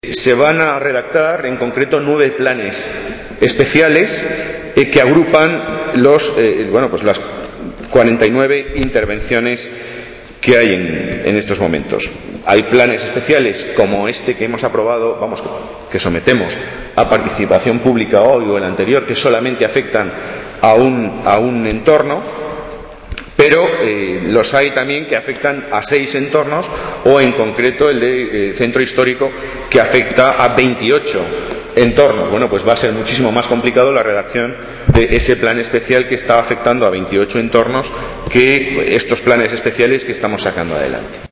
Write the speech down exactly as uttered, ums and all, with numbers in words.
Se van a redactar en concreto nueve planes especiales eh, que agrupan los, eh, bueno, pues las cuarenta y nueve intervenciones que hay en, en estos momentos. Hay planes especiales como este que hemos aprobado, vamos, que sometemos a participación pública hoy, o el anterior, que solamente afectan a un, a un entorno, pero eh, los hay también que afectan a seis entornos, o en concreto el de eh, centro histórico, que afecta a veintiocho entornos. Bueno, pues va a ser muchísimo más complicado la redacción de ese plan especial que está afectando a veintiocho entornos que estos planes especiales que estamos sacando adelante.